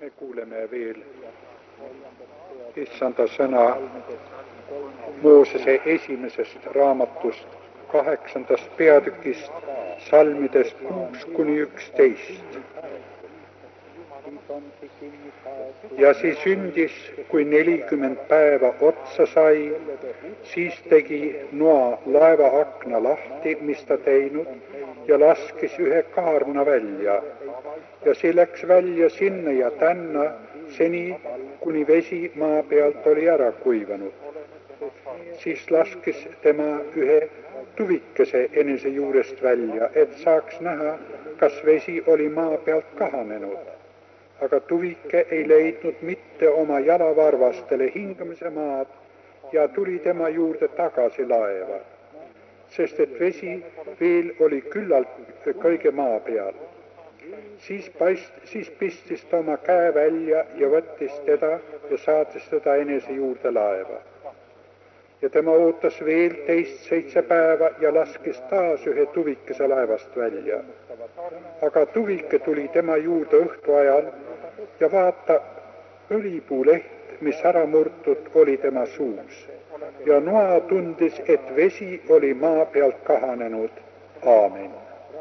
Me kuuleme veel issanda sõna Moosese esimesest raamatust 8. peatükist, salmidest 6-11. Ja siis sündis, kui 40 päeva otsa sai, siis tegi Noa laeva akna lahti, mis ta teinud, ja laskis ühe kaarna välja. Ja see läks välja sinna ja tänna, seni kuni vesi maa pealt oli ära kuivanud. Siis laskis tema ühe tuvikese enese juurest välja, et saaks näha, kas vesi oli maa pealt kahanenud. Aga tuvike ei leidnud mitte oma jalavarvastele hingamise maad ja tuli tema juurde tagasi laeva, sest et vesi veel oli küllalt kõige maa peal. Siis pistis ta oma käe välja ja võttis teda ja saatis teda enese juurde laeva. Ja tema ootas veel 7 päeva ja laskis taas ühe tuvikese laevast välja. Aga tuvike tuli tema juurde õhtu ajal ja vaata, õlipuuleht, mis ära murtud, oli tema suus. Ja Noa tundis, et vesi oli maa pealt kahanenud. Aamen.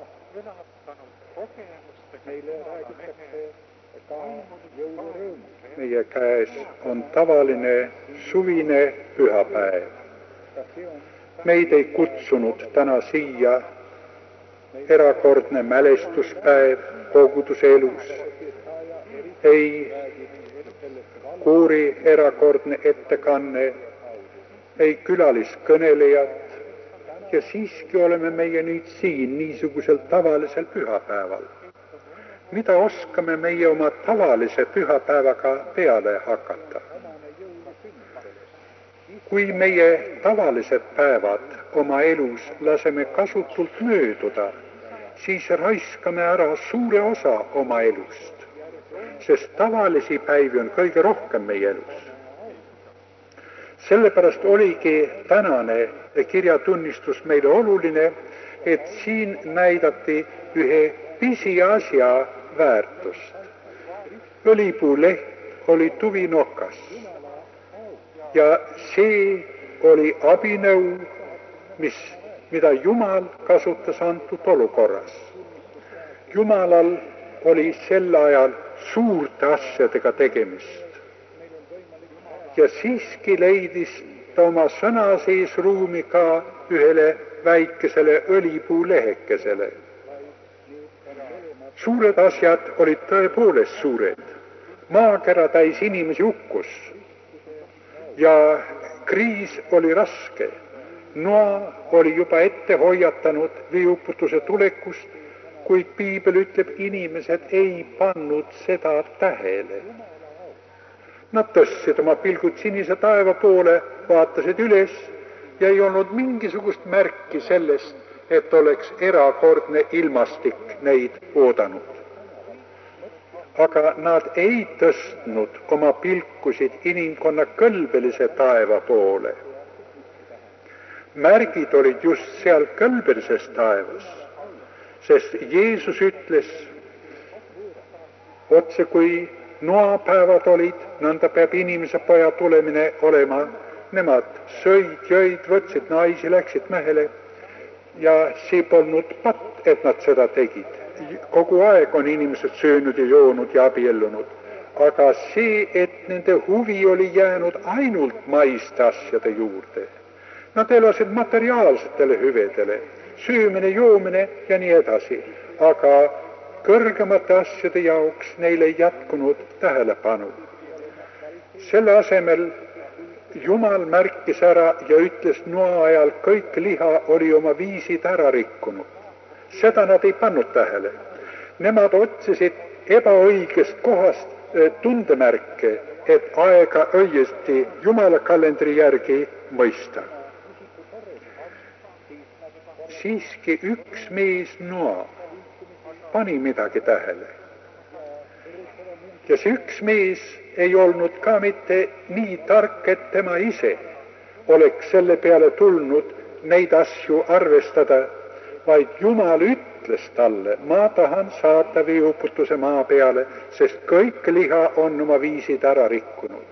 Meie käes on tavaline suvine pühapäev. Meid ei kutsunud täna siia erakordne mälestuspäev koguduse elus. Ei koori erakordne ettekanne, ei külaliskõnelejad ja siiski oleme meie nüüd siin niisugusel tavalisel pühapäeval. Mida oskame meie oma tavalise pühapäevaga peale hakata? Kui meie tavalised päevad oma elus laseme kasutult mööduda, siis raiskame ära suure osa oma elust, sest tavalisi päivi on kõige rohkem meie elus. Sellepärast oligi tänane kirjatunnistus meile oluline, et siin näidati ühe pisiasja väärtust. Õlipuuleht oli tuvinokas ja see oli abinõu, mida Jumal kasutas antud olukorras. Jumalal oli sel ajal suurte asjadega tegemist. Ja siiski leidis ta oma sõna sees ruumi ka ühele väikesele õlipuulehekesele. Suured asjad olid tõepoolest suured. Maakera täis inimesi hukkus ja kriis oli raske. Noa oli juba ette hoiatanud veeuputuse tulekust, kuid piibel ütleb, inimesed ei pannud seda tähele. Nad tõstsid oma pilgud sinise taeva poole, vaatasid üles ja ei olnud mingisugust märki sellest, et oleks erakordne ilmastik neid oodanud. Aga nad ei tõstnud oma pilkusid inimkonna kõlbelise taeva poole. Märgid olid just seal kõlbelises taevas, sest Jeesus ütles, otse kui Noa päevad olid, nõnda peab inimese poja tulemine olema. Nemad sõid, jõid, võtsid naisi, läksid mehele ja see polnud patt, et nad seda tegid. Kogu aeg on inimesed söönud ja joonud ja abiellunud. Aga see, et nende huvi oli jäänud ainult maiste asjade juurde. Nad elasid materiaalsetele hüvedele, söömine, joomine ja nii edasi. Aga kõrgemate asjade jaoks neil ei jätkunud tähelepanu. Selle asemel Jumal märkis ära ja ütles, Noa ajal kõik liha oli oma viisid ära rikkunud. Seda nad ei pannud tähele. Nemad otsisid ebaõigest kohast tundemärke, et aega õiesti Jumala kalendri järgi mõista. Siiski üks mees Noa pani midagi tähele. Ja see üks mees ei olnud ka mitte nii tark, et tema ise oleks selle peale tulnud neid asju arvestada, vaid Jumal ütles, ütles talle, ma tahan saata veeuputuse maa peale, sest kõik liha on oma viisid ära rikkunud.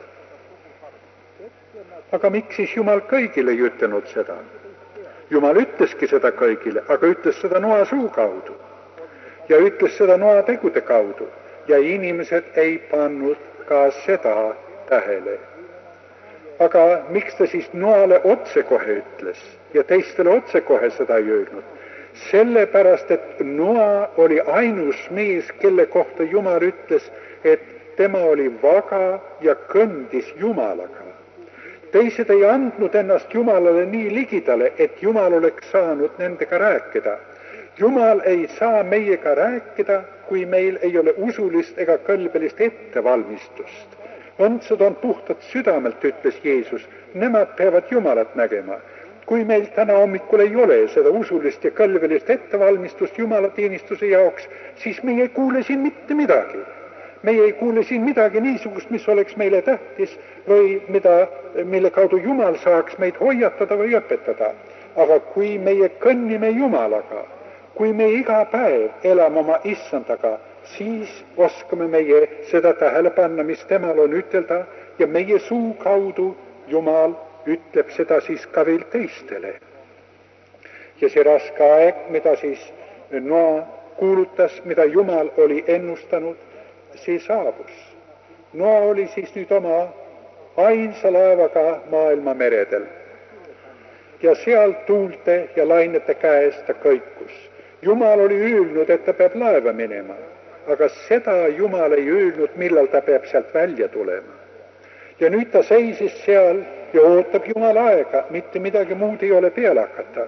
Aga miks siis Jumal kõigile ei ütelnud seda? Jumal ütleski seda kõigile, aga ütles seda Noa suu kaudu ja ütles seda Noa tegude kaudu ja inimesed ei pannud ka seda tähele. Aga miks ta siis Noale otsekohe ütles ja teistele otsekohe seda ei öelnud? Sellepärast, et Noa oli ainus mees, kelle kohta Jumal ütles, et tema oli vaga ja kõndis Jumalaga. Teised ei andnud ennast Jumalale nii ligidale, et Jumal oleks saanud nendega rääkida. Jumal ei saa meiega rääkida, kui meil ei ole usulist ega kõlbelist ettevalmistust. Õndsad on puhtad südamelt, ütles Jeesus, nemad peavad Jumalat nägema. Kui meil täna hommikul ei ole seda usulist ja kõlbelist ettevalmistust Jumala teenistuse jaoks, siis meie ei kuule siin mitte midagi. Meie ei kuule siin midagi niisugust, mis oleks meile tähtis või mille kaudu Jumal saaks meid hoiatada või õpetada. Aga kui meie kõnnime Jumalaga, kui me iga päev elame oma issandaga, siis oskame meie seda tähele panna, mis temal on ütelda ja meie suu kaudu Jumal ütleb seda siis ka veel teistele. Ja see raske aeg, mida siis Noa kuulutas, mida Jumal oli ennustanud, see saabus. Noa oli siis nüüd oma ainsa laevaga maailma meredel. Ja seal tuulte ja lainete käes ta kõikus. Jumal oli öelnud, et ta peab laeva minema, aga seda Jumal ei öelnud, millal ta peab sealt välja tulema. Ja nüüd ta seisis seal ja ootab Jumala aega, mitte midagi muud ei ole peale hakata.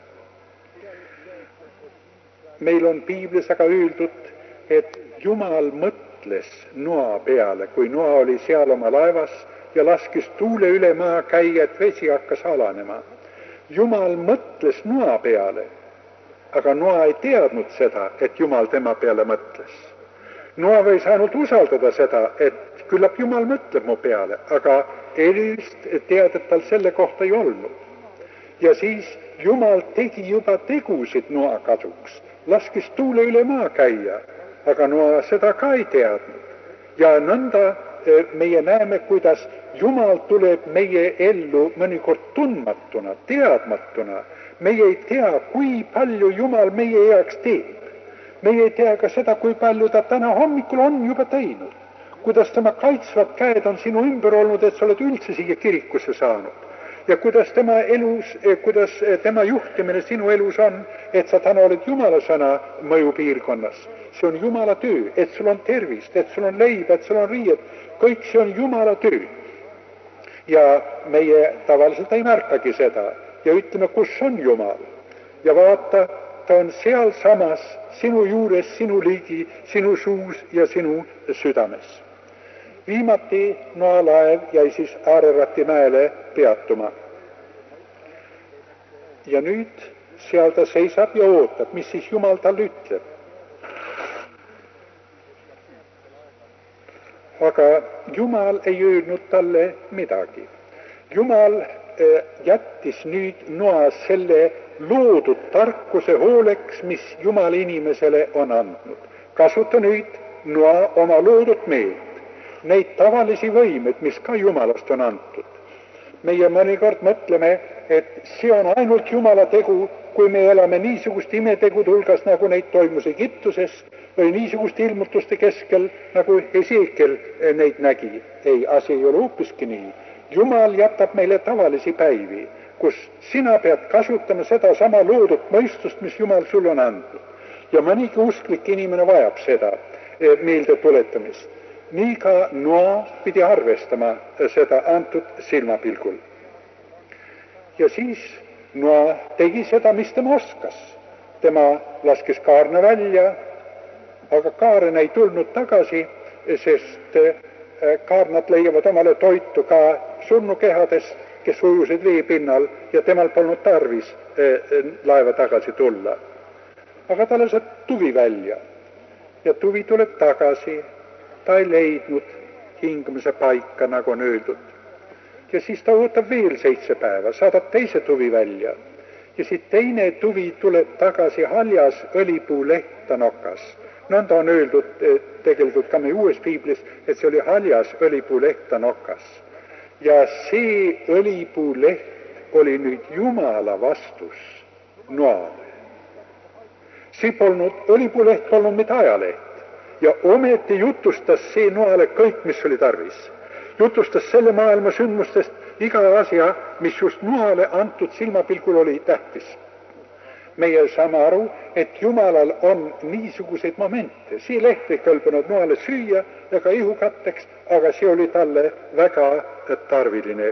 Meil on piiblis aga öeldud, et Jumal mõtles Noa peale, kui Noa oli seal oma laevas ja laskis tuule üle maa käia, et vesi hakkas alanema. Jumal mõtles Noa peale, aga Noa ei teadnud seda, et Jumal tema peale mõtles. Noa võis ainult usaldada seda, et küllap Jumal mõtleb mu peale, aga erilist teadet tal selle kohta ei olnud. Ja siis Jumal tegi juba tegusid Noa kasuks, laskis tuule üle maa käia, aga Noa seda ka ei teadnud. Ja nõnda meie näeme, kuidas Jumal tuleb meie ellu mõnikord tundmatuna, teadmatuna. Meie ei tea, kui palju Jumal meie heaks teeb. Meie ei tea ka seda, kui palju ta täna hommikul on juba teinud. Kuidas tema kaitsvad käed on sinu ümber olnud, et sa oled üldse siia kirikusse saanud. Ja kuidas tema juhtimine sinu elus on, et sa täna oled Jumala sõna mõjupiirkonnas. See on Jumala töö, et sul on tervist, et sul on leib, et sul on riied. Kõik see on Jumala töö. Ja meie tavaliselt ei märkagi seda ja ütleme, kus on Jumal. Ja vaata, ta on seal samas sinu juures, sinu ligi, sinu suus ja sinu südames. Viimati Noa laev jäi siis Ararati mäele peatuma. Ja nüüd seal ta seisab ja ootab, mis siis Jumal tal ütleb. Aga Jumal ei öelnud talle midagi. Jumal jättis nüüd Noa selle loodud tarkuse hooleks, mis Jumal inimesele on andnud. Kasuta nüüd Noa oma loodud meelt, neid tavalisi võimeid, mis ka Jumalast on antud. Meie mõnikord mõtleme, et see on ainult Jumala tegu, kui me elame niisugust imetegude hulgas, nagu neid toimus Egiptuses või niisuguste ilmutuste keskel, nagu Esekiel neid nägi. Ei, asi ei ole hoopiski nii. Jumal jätab meile tavalisi päivi, kus sina pead kasutama seda sama loodud mõistust, mis Jumal sul on andnud. Ja mõnigi usklik inimene vajab seda meelde tuletamist. Nii ka Noa pidi arvestama seda antud silmapilgul. Ja siis Noa tegi seda, mis tema oskas. Tema laskis kaarna välja, aga kaaren ei tulnud tagasi, sest kaarnad leiavad omale toitu ka surnukehadest, kes ujusid veepinnal ja temal polnud tarvis laeva tagasi tulla. Aga ta laseb tuvi välja ja tuvi tuleb tagasi. Ta ei leidnud hingamise paika, nagu on öeldud. Ja siis ta ootab veel 7 päeva, saadab teise tuvi välja Ja siit teine tuvi tuleb tagasi haljas õlipuu lehta nokas. Nõnda on öeldud tegelikult ka meie uues piiblis, et see oli haljas õlipuu lehta nokas. Ja see õlipuu leht oli nüüd Jumala vastus noale. Õlipuu leht polnud mitte ajaleht. Ja ometi jutustas see noale kõik, mis oli tarvis. Jutustas selle maailma sündmustest iga asja, mis just noale antud silmapilgul oli tähtis. Meie saame aru, et Jumalal on niisuguseid momente. See leht ei kõlbanud noale süüa ega ihukatteks, aga see oli talle väga tarviline.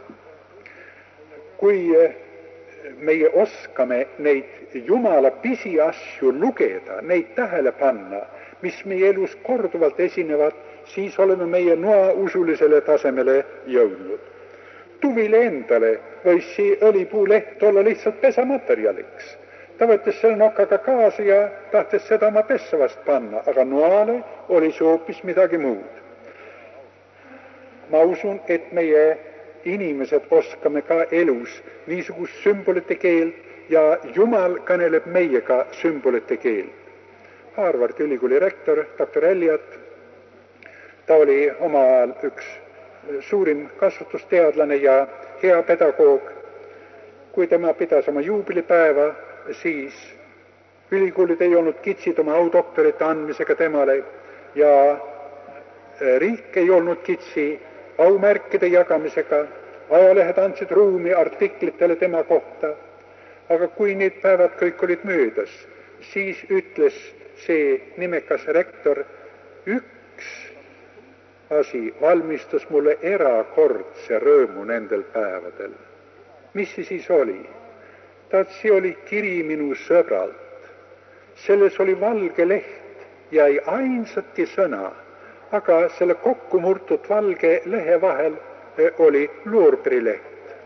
Kui meie oskame neid Jumala pisiasju lugeda, neid tähele panna, mis meie elus korduvalt esinevad, siis oleme meie noa usulisele tasemele jõudnud. Tuvile endale võis see õlipuu leht olla lihtsalt pesamaterjaliks. Ta võttis selle nokaga kaasa ja tahtis seda oma pessa vast panna, aga noale oli see hoopis midagi muud. Ma usun, et meie inimesed oskame ka elus niisugust sümbolite keelt ja Jumal kõneleb meiega sümbolite keelt. Harvardi ülikooli rektor, doktor Elliot, ta oli oma ajal üks suurim kasvatusteadlane ja hea pedagoog. Kui tema pidas oma juubilipäeva, siis ülikoolid ei olnud kitsid oma audoktorite andmisega temale ja riik ei olnud kitsi aumärkide jagamisega. Ajalehed andsid ruumi artiklitele tema kohta. Aga kui need päevad kõik olid möödas, siis ütles see nimekas rektor, üks asi valmistas mulle erakordse rõõmu nendel päevadel. Mis see siis oli? See oli kiri minu sõbralt. Selles oli valge leht ja ei ainsatki sõna, aga selle kokku murtud valge lehe vahel oli loorbrileht.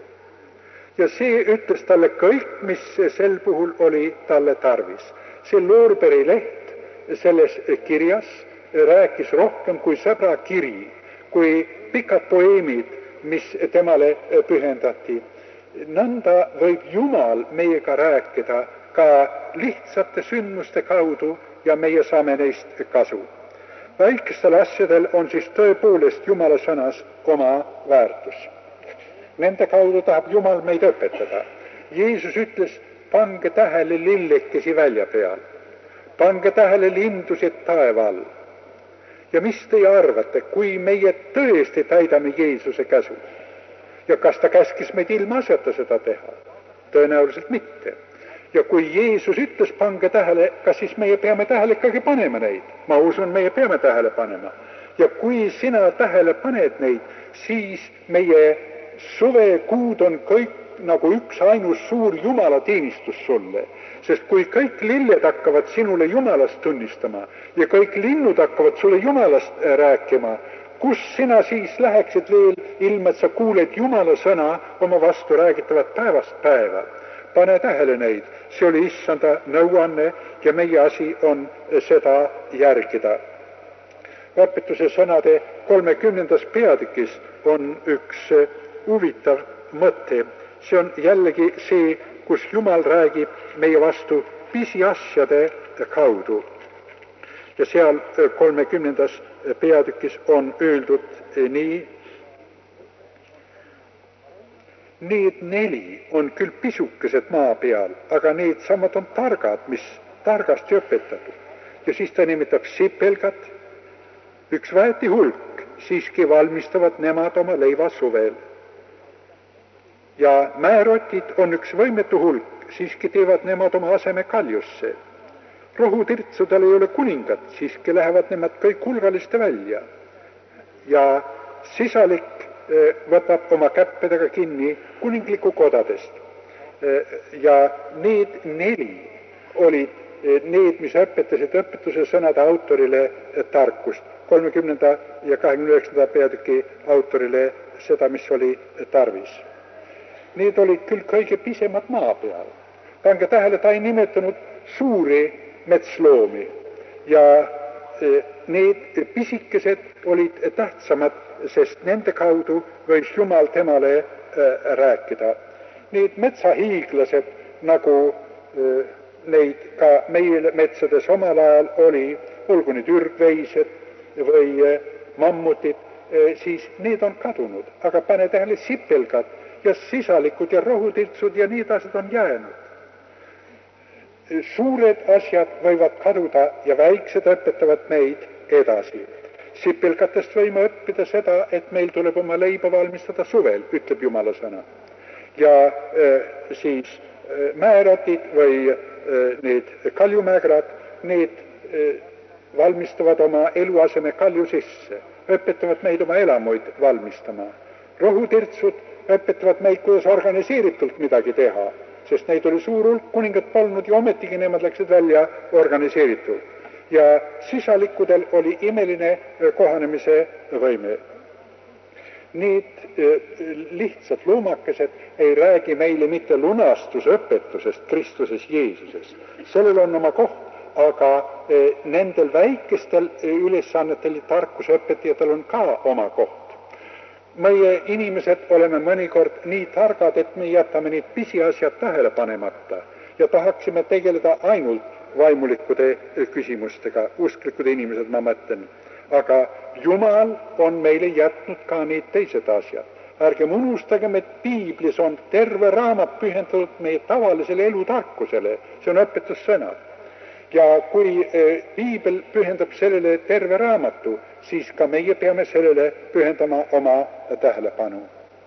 Ja see ütles talle kõik, mis sel puhul oli talle tarvis. See loorbrileht selles kirjas rääkis rohkem kui sõbra kiri, kui pikad poeemid, mis temale pühendati. Nõnda võib Jumal meiega rääkida ka lihtsate sündmuste kaudu ja meie saame neist kasu. Väikestel asjadel on siis tõepoolest Jumala sõnas oma väärtus. Nende kaudu tahab Jumal meid õpetada. Jeesus ütles, pange tähele lillekesi välja peal. Pange tähele lindusid taeva all. Ja mis teie arvate, kui meie tõesti täidame Jeesuse käsu? Ja kas ta käskis meid ilma asjata seda teha? Tõenäoliselt mitte. Ja kui Jeesus ütles, pange tähele, kas siis meie peame tähele ikkagi panema neid? Ma usun, meie peame tähele panema. Ja kui sina tähele paned neid, siis meie suvekuud on kõik nagu üks ainus suur Jumala teenistus sulle. Sest kui kõik lilled hakkavad sinule Jumalast tunnistama ja kõik linnud hakkavad sulle Jumalast rääkima, kus sina siis läheksid veel, ilma et sa kuuled Jumala sõna oma vastu räägitavat päevast päeva? Pane tähele neid, see oli issanda nõuanne ja meie asi on seda järgida. Õpetuse sõnade 30. peatükis on üks huvitav mõte. See on jällegi see, kus Jumal räägib meie vastu pisiasjade kaudu. Ja seal 30. peatükis on öeldud nii. Need 4 on küll pisukesed maa peal, aga need samad on targad, mis targasti õpetatud. Ja siis ta nimetab sipelgat, üks väeti hulk, siiski valmistavad nemad oma leiva suvel. Ja määrotid on üks võimetu hulk, siiski teevad nemad oma aseme kaljusse. Rohutirtsudel ei ole kuningat, siiski lähevad nemad kõik hulgaliste välja. Ja sisalik võtab oma käppedega kinni kuningliku kodadest. Ja need 4 olid need, mis õpetasid õpetuse sõnade autorile tarkust. 30. ja 29. peatüki autorile seda, mis oli tarvis. Need olid küll kõige pisemad maa peal. Pange tähele, ta ei nimetanud suuri metsloomi ja need pisikesed olid tähtsamad, sest nende kaudu võis Jumal temale rääkida. Need metsahiiglased, nagu neid ka meil metsades omal ajal oli, olgu need ürgveised või mammutid, siis need on kadunud, aga pane tähele, sipelgad ja sisalikud ja rohutiltsud ja need asjad on jäänud. Suured asjad võivad kaduda ja väiksed õpetavad meid edasi. Sipelgatest võime õppida seda, et meil tuleb oma leiba valmistada suvel, ütleb Jumala sõna. Ja siis mäeratid või need kaljumäegrad, need valmistavad oma eluaseme kalju sisse, õpetavad meid oma elamuid valmistama. Rohutirtsud õpetavad meid, kuidas organiseeritult midagi teha, sest neid oli suur hulk, kuningad polnud ja ometigi nemad läksid välja organiseeritult. Ja sisalikudel oli imeline kohanemise võime. Need lihtsad loomakesed ei räägi meile mitte lunastusõpetusest Kristuses Jeesuses. Sellel on oma koht, aga nendel väikestel ülesannetel ja tarkusõpetajatel on ka oma koht. Meie inimesed oleme mõnikord nii targad, et me jätame need pisiasjad tähele panemata ja tahaksime tegeleda ainult vaimulikude küsimustega, usklikud inimesed, ma mõtlen. Aga Jumal on meile jätnud ka need teised asjad. Ärgem unustagem, et Piiblis on terve raamat pühendatud meie tavalisele elutarkusele, see on õpetussõnad. Ja kui Piibel pühendab sellele terve raamatu, siis ka meie peame sellele pühendama oma tähelepanu.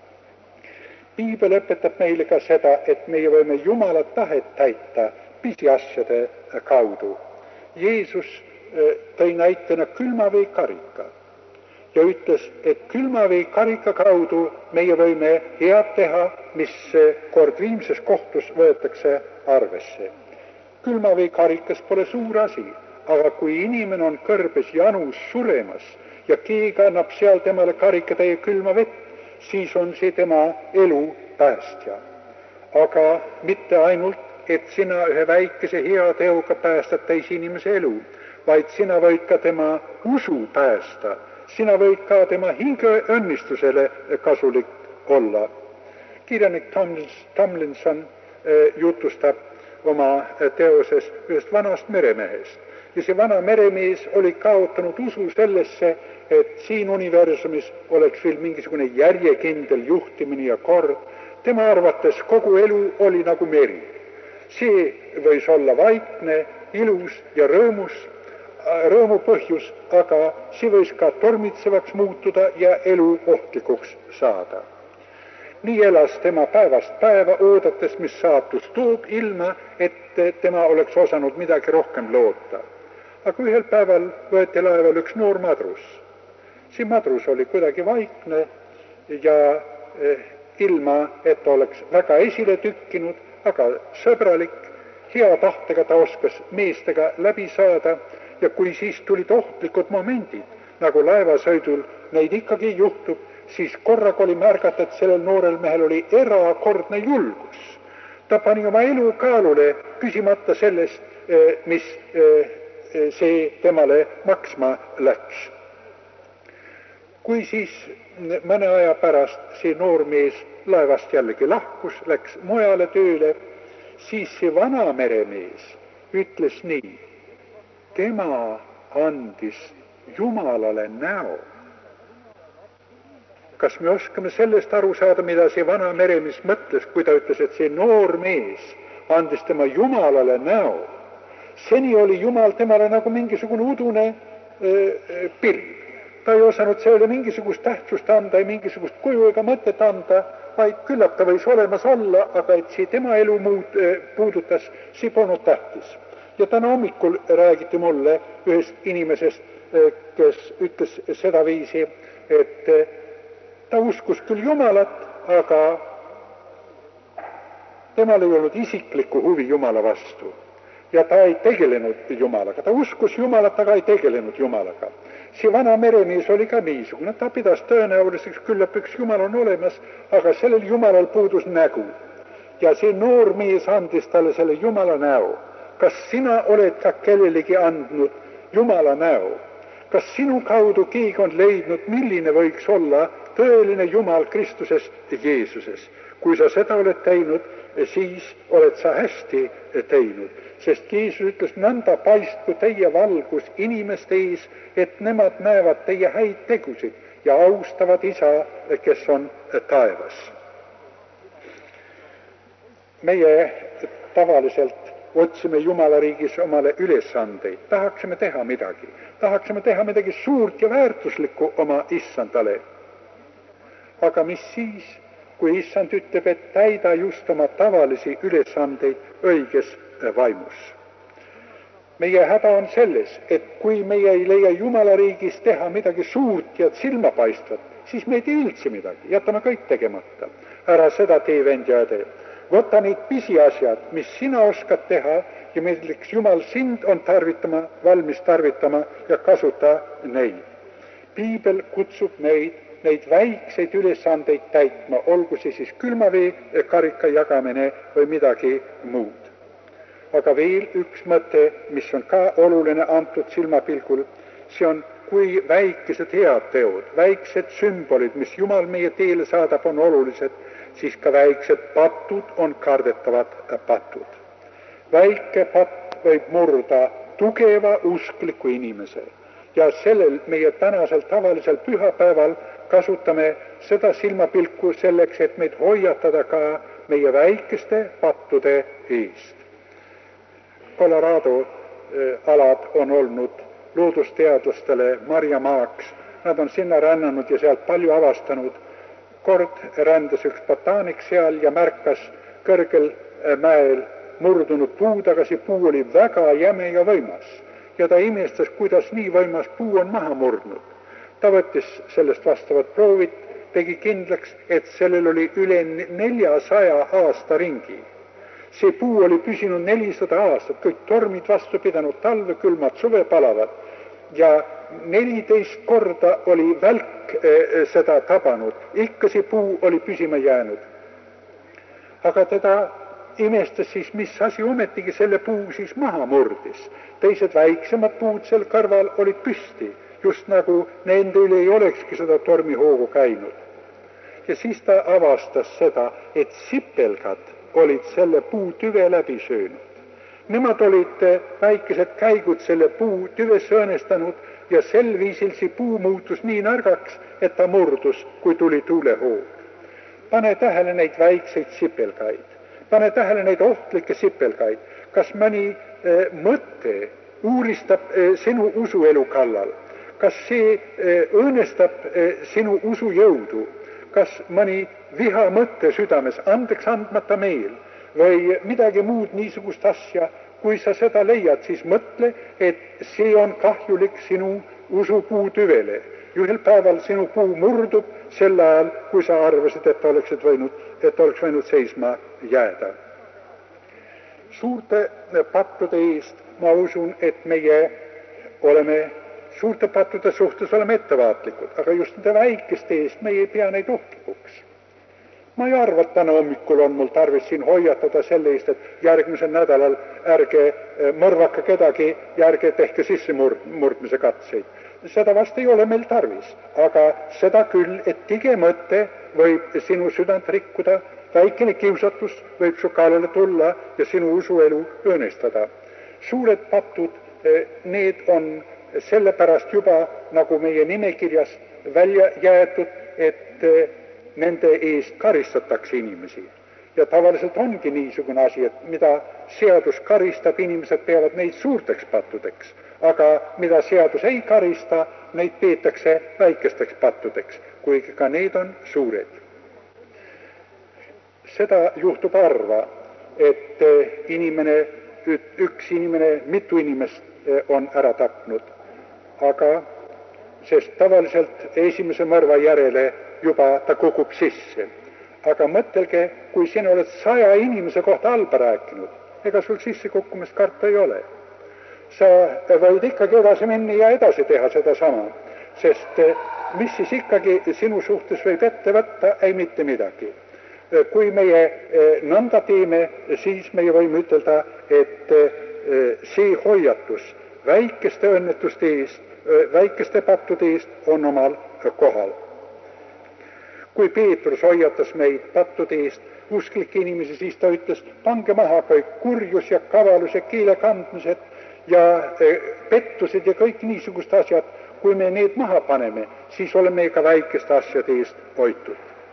Piibel õpetab meile ka seda, et meie võime Jumala tahet täita pisiasjade kaudu. Jeesus tõi näitena külmaveekarika ja ütles, et külmaveekarika kaudu meie võime head teha, mis kord viimses kohtus võetakse arvesse. Külmaveekarikas pole suur asi, aga kui inimene on kõrbes janus suremas ja keegi annab seal temale karikatäie külma vett, siis on see tema elu päästja. Aga mitte ainult, et sina ühe väikese hea teoga päästad teise inimese elu, vaid sina võid ka tema usu päästa, sina võid ka tema hinge õnnistusele kasulik olla. Kirjanik Tomlinson jutustab oma teoses ühest vanast meremehest. Ja see vana meremees oli kaotanud usu sellesse, et siin universumis oleks veel mingisugune järjekindel juhtimine ja kord. Tema arvates kogu elu oli nagu meri. See võis olla vaikne, ilus ja rõõmu põhjus, aga see võis ka tormitsevaks muutuda ja elu ohtlikuks saada. Nii elas tema päevast päeva, oodates, mis saatus toob, ilma, et tema oleks osanud midagi rohkem loota. Aga ühel päeval võeti laeval üks noor madrus. See madrus oli kuidagi vaikne ja ilma, et oleks väga esile tükkinud, aga sõbralik, hea tahtega ta oskas meestega läbi saada ja kui siis tulid ohtlikud momendid, nagu laevasõidul neid ikkagi juhtub, siis korraga oli märgata, et sellel noorel mehel oli erakordne julgus. Ta pani oma elu kaalule, küsimata sellest, mis see temale maksma läks. Kui siis mõne aja pärast see noor mees laevast jällegi lahkus, läks mujale tööle, siis see vana meremees ütles nii, tema andis Jumalale näo. Kas me oskame sellest aru saada, mida see vana meremees mõtles, kui ta ütles, et see noor mees andis tema Jumalale näo? Seni oli Jumal temale nagu mingisugune udune pilv. Ta ei osanud sellele mingisugust tähtsust anda, mingisugust kuju ega mõtet anda, vaid küllap ta võis olemas olla, aga et see tema elu puudutas, see polnud tähtis. Ja täna hommikul räägiti mulle ühest inimesest, kes ütles seda viisi, et ta uskus küll Jumalat, aga temal ei olnud isiklikku huvi Jumala vastu. Ja ta ei tegelenud Jumalaga. Ta uskus Jumalat, aga ei tegelenud Jumalaga. See vana meremees oli ka niisugune. Ta pidas tõenäoliseks, küllap üks Jumal on olemas, aga sellel Jumalal puudus nägu. Ja see noor mees andis talle selle Jumala näo. Kas sina oled ka kellelegi andnud Jumala näo? Kas sinu kaudu keegi on leidnud, milline võiks olla tõeline Jumal Kristuses Jeesuses? Kui sa seda oled teinud, siis oled sa hästi teinud. Sest Jeesus ütles, nõnda paistku teie valgus inimeste ees, et nemad näevad teie häid tegusid ja austavad Isa, kes on taevas. Meie tavaliselt otsime Jumala riigis omale ülesandeid, tahaksime teha midagi suurt ja väärtuslikku oma issandale. Aga mis siis, kui issand ütleb, et täida just oma tavalisi ülesandeid õiges vaimus? Meie häda on selles, et kui meie ei leia Jumala riigis teha midagi suurt ja silmapaistvat, siis me ei tee üldse midagi, jätame kõik tegemata. Ära seda tee, vend ja õde. Võta neid pisiasjad, mis sina oskad teha ja milleks Jumal sind on valmis tarvitama ja kasuta neid. Piibel kutsub neid väikseid ülesandeid täitma, olgu see siis külmavee, karika jagamine või midagi muud. Aga veel üks mõte, mis on ka oluline antud silmapilgul, see on, kui väikesed head teod, väiksed sümbolid, mis Jumal meie teele saadab, on olulised, siis ka väiksed patud on kardetavad patud. Väike patt võib murda tugeva uskliku inimese ja sellel meie tänasel tavalisel pühapäeval kasutame seda silmapilku selleks, et meid hoiatada ka meie väikeste pattude eest. Colorado alad on olnud loodusteadlastele marjamaaks, nad on sinna rännanud ja sealt palju avastanud. Kord rändas üks botaanik seal ja märkas kõrgel mäel murdunud puu taga, see puu oli väga jäme ja võimas ja ta imestas, kuidas nii võimas puu on maha murdnud. Ta võttis sellest vastavad proovid, tegi kindlaks, et sellel oli üle 400 aasta ringi. See puu oli püsinud 400 aastat, kõik tormid vastu pidanud, talve külmad, suve palavad ja 14 korda oli välk seda tabanud, ikka see puu oli püsima jäänud. Aga teda imestas siis, mis asi ometigi selle puu siis maha murdis. Teised väiksemad puud sel kõrval olid püsti, just nagu nende üle ei olekski seda tormihoogu käinud. Ja siis ta avastas seda, et sipelgad olid selle puu tüve läbi söönud. Nemad olid väikesed käigud selle puu tüves õõnestanud ja sel viisil see puu muutus nii nõrgaks, et ta murdus, kui tuli tuulehoog. Pane tähele neid väikseid sipelgaid, pane tähele neid ohtlikke sipelgaid. Kas mõni mõte uuristab sinu usuelu kallal? Kas see õõnestab sinu usujõudu? Kas mõni viha mõte südames, andeks andmata meel või midagi muud niisugust asja? Kui sa seda leiad, siis mõtle, et see on kahjulik sinu usupuu tüvele. Ühel päeval sinu puu murdub sel ajal, kui sa arvasid, et oleks võinud seisma jääda. Suurte pattude eest ma usun, et meie oleme suurte pattude suhtes oleme ettevaatlikud, aga just nende väikeste eest meie ei pea neid ohtlikuks. Ma ei arva, et täna hommikul on mul tarvis siin hoiatada selle eest, et järgmisel nädalal ärge mõrvaka kedagi ja ärge tehke sissemurdmise katseid. Seda vast ei ole meil tarvis, aga seda küll, et tige mõte võib sinu südant rikkuda, väikene kiusatus võib su kallale tulla ja sinu usuelu õõnestada. Suured patud, need on sellepärast juba nagu meie nimekirjas välja jäetud, et nende eest karistatakse inimesi. Ja tavaliselt ongi niisugune asi, et mida seadus karistab, inimesed peavad neid suurteks pattudeks, aga mida seadus ei karista, neid peetakse väikesteks pattudeks, kuigi ka need on suured. Seda juhtub harva, et üks inimene, mitu inimest on ära tapnud, aga sest tavaliselt esimese mõrva järele juba ta kukub sisse. Aga mõtelge, kui sina oled 100 inimese kohta halba rääkinud, ega sul sisse kukkumist karta ei ole. Sa võid ikkagi edasi minna ja edasi teha seda sama, sest mis siis ikkagi sinu suhtes võib ette võtta, ei mitte midagi. Kui meie nõnda teeme, siis meie võime ütelda, et see hoiatus väikeste õnnetuste eest, väikeste pattude eest on omal kohal. kui Peetrus hoiatas meid pattude eest, usklikke inimesi, siis ta ütles, pange maha kõik kurjus ja kavalus ja keelekandmised ja pettused ja kõik niisugused asjad. Kui me need maha paneme, siis oleme ka väikeste asjade eest hoitud.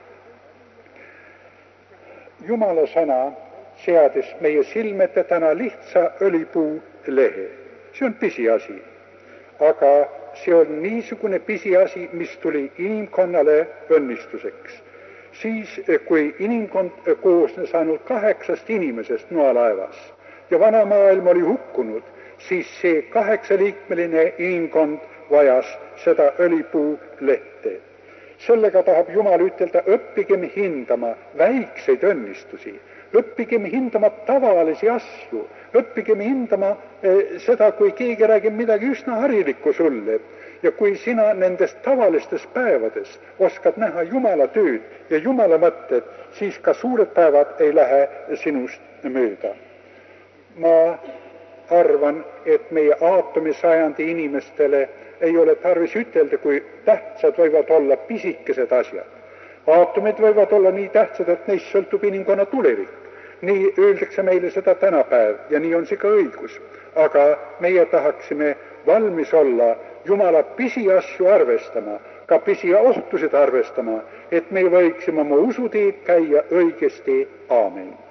Jumala sõna seadis meie silmete täna lihtsa õlipuu lehe. See on pisiasi, aga see on niisugune pisiasi, mis tuli inimkonnale õnnistuseks. Siis, kui inimkond koosnes ainult 8 inimesest noalaevas ja vana maailm oli hukkunud, siis see 8-liikmeline inimkond vajas seda õlipuu lehte. Sellega tahab Jumal ütelda, õppigem hindama väikseid õnnistusi, õppigem hindama tavalisi asju, õppigem hindama seda, kui keegi räägib midagi üsna harilikku sulle. Ja kui sina nendest tavalistes päevades oskad näha Jumala tööd ja Jumala mõtted, siis ka suured päevad ei lähe sinust mööda. Ma arvan, et meie aatomisajandi inimestele ei ole tarvis ütelda, kui tähtsad võivad olla pisikesed asjad. Aatomid võivad olla nii tähtsad, et neist sõltub inimkonna tulevik. Nii öeldakse meile seda tänapäev ja nii on see ka õigus. Aga meie tahaksime valmis olla Jumala pisiasju arvestama, ka pisiohtused arvestama, et me võiksime oma usuteed käia õigesti. Aamen.